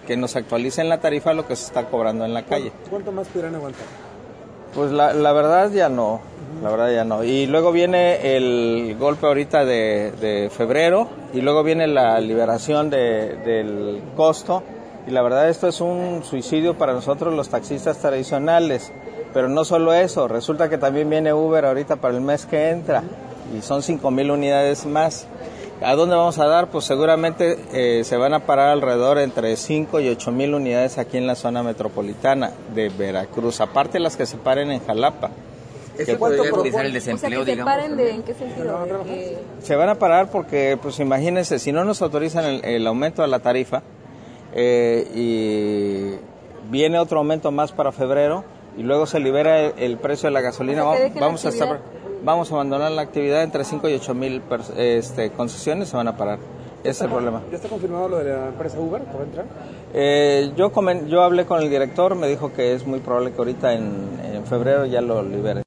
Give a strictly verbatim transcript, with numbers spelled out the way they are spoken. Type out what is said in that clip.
que nos actualicen la tarifa a lo que se está cobrando en la calle. ¿Cuánto más podrán aguantar? Pues la, la verdad ya no, la verdad ya no. Y luego viene el golpe ahorita de, de febrero y luego viene la liberación de, del costo. Y la verdad esto es un suicidio para nosotros los taxistas tradicionales. Pero no solo eso, resulta que también viene Uber ahorita para el mes que entra y son cinco mil unidades más. ¿A dónde vamos a dar? Pues seguramente eh, se van a parar alrededor entre cinco y ocho mil unidades aquí en la zona metropolitana de Veracruz, aparte las que se paren en Jalapa. ¿Eso podría agudizar el desempleo, o sea, que digamos? se paren de, ¿en qué sentido? Eh, Se van a parar porque, pues imagínense, si no nos autorizan el, el aumento de la tarifa eh, y viene otro aumento más para febrero y luego se libera el, el precio de la gasolina, o sea, que vamos, vamos la a estar... Vamos a abandonar la actividad, entre cinco y ocho mil este, concesiones se van a parar. Ese es el problema. ¿Ya está confirmado lo de la empresa Uber que va a entrar? Eh, yo, comen, yo hablé con el director, me dijo que es muy probable que ahorita en, en febrero ya lo libere.